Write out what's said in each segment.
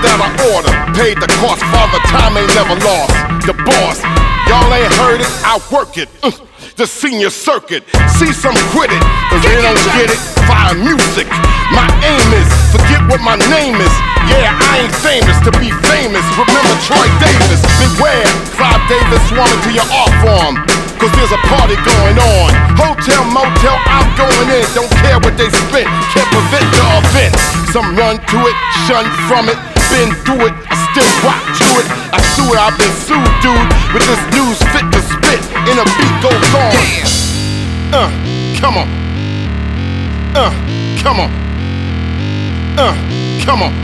out of order. Paid the cost, father time ain't never lost. The boss, y'all ain't heard it, I work it. The senior circuit, see some quit it, cause they don't get it, fire music. My aim is, forget what my name is. Yeah, I ain't famous to be famous. Remember Troy Davis, beware, Clive Davis swarming to your art form, cause there's a party going on. Hotel, motel, I'm going in, don't care what they spit, can't prevent the event. Some run to it, shun from it, been through it, I still rock to it. I sue it, I've been sued, dude, with this news fit to spit, and a beat goes on. Come on. Come on. Come on.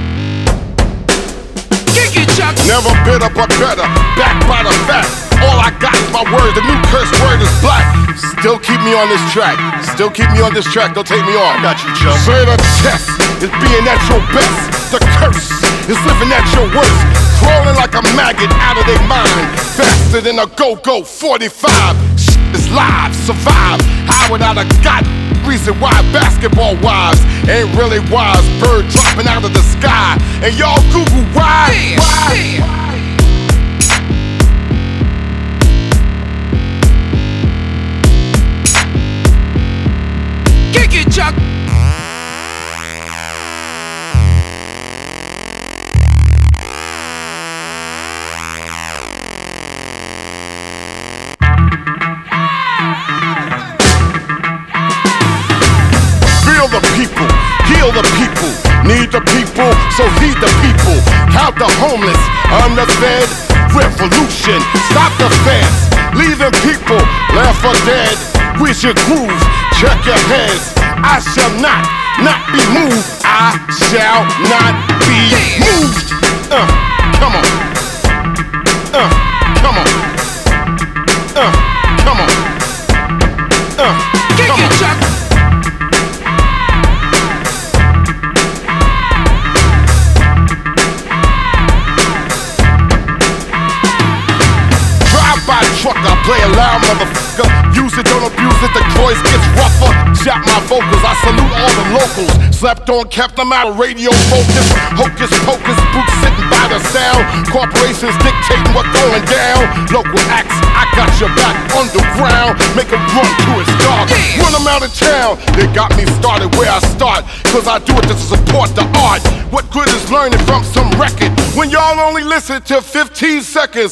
Kick it, Chuck. Never bitter but better, backed by the fact. All I got is my word, the new curse word is black. Still keep me on this track, still keep me on this track, don't take me off. I got you, Chuck. Say the test is being at your best. The curse is living at your worst. Crawling like a maggot out of their mind. Faster than a go-go 45. Is live, survive. How without a god reason why basketball wives ain't really wise. Bird dropping out of the sky. And y'all Google why? Why? Kick it, Chuck. Feel the people, heal the people, need the people, so heed the people. Count the homeless, underfed, revolution, stop the fence, leaving people left for dead. We should groove, check your heads. I shall not be moved. I shall not be moved. Come on. Come on. Come on. Kick it, Chuck. Drive-by truck, I play a loud motherfucker. Use it, don't abuse it, the voice gets rougher. Shot my vocals, I salute all the locals. Slept on, kept them out of radio focus. Hocus pocus, boots sitting by the sound. Corporations dictating what's going down. Local acts, I got your back. Underground, make them run to it dark. Run them out of town, they got me started where I start. Cause I do it to support the art. What good is learning from some record when y'all only listen to 15 seconds?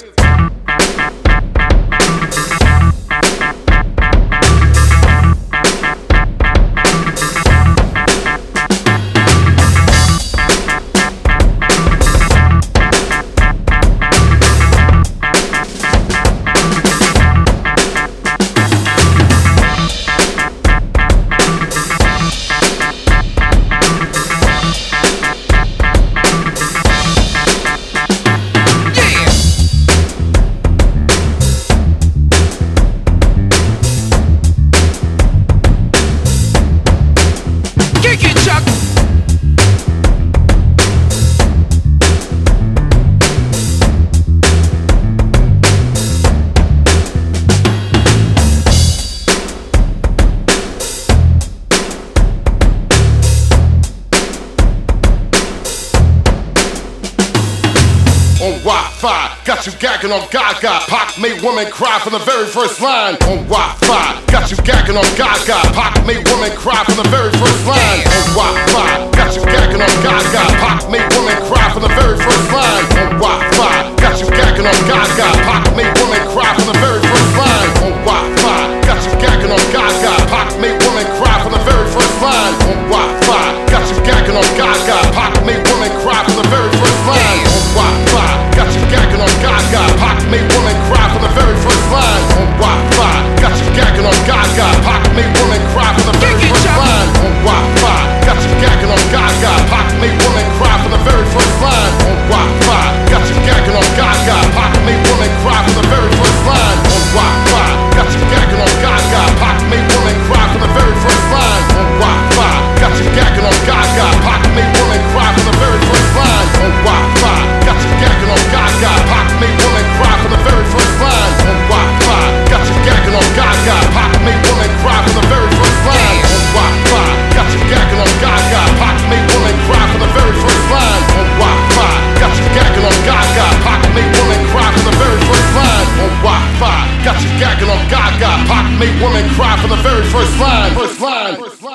Wi-Fi, got you gagging on Gaga. Pac made women cry from the very first line. On Wi-Fi, got you gagging on Gaga. Pac made women cry from the very first line. On Wi-Fi, got you gagging on Gaga. Pac made women cry from the very first line. On Wi-Fi, got you gagging on Gaga. Pac made women cry from the very first line. On Wi-Fi, got you gagging on Gaga. Pac made women cry from the very first line. On Wi-Fi, got you gagging on Gaga. Pac made women cry from the very first line. On Wi-Fi, got you gagging on Gaga. Pac made women cry from the very first line. On Wi-Fi, got you gagging on Gaga. Pac made women cry from the very first line. On Wi-Fi, got you gagging on Gaga. Pac made women cry from the very first line. On Wi-Fi, got you gagging on Gaga. Pac made women cry from the very first line. On Wi-Fi, got you gagging on Gaga. Pac made women cry from the very first line. On Wi-Fi, got you gagging on Gaga. Pac made women cry from the very first line. On Wi-Fi, got you gagging on Gaga. Pac made women cry from the very first made women cry from the very first line. First line.